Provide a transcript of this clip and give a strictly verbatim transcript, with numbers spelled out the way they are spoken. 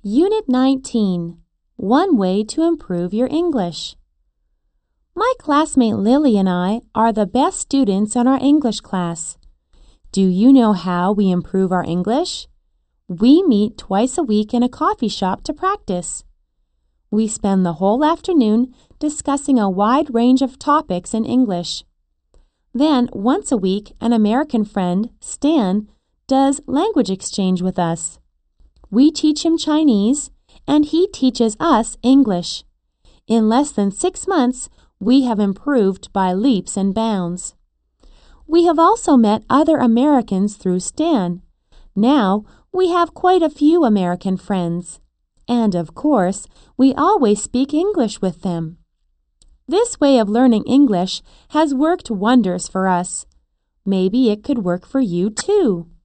Unit nineteen. One way to improve your English. My classmate Lily and I are the best students in our English class. Do you know how we improve our English? We meet twice a week in a coffee shop to practice. We spend the whole afternoon discussing a wide range of topics in English. Then, once a week, an American friend, Stan, does language exchange with us. We teach him Chinese, and he teaches us English. In less than six months, we have improved by leaps and bounds. We have also met other Americans through Stan. Now, we have quite a few American friends. And, of course, we always speak English with them. This way of learning English has worked wonders for us. Maybe it could work for you too.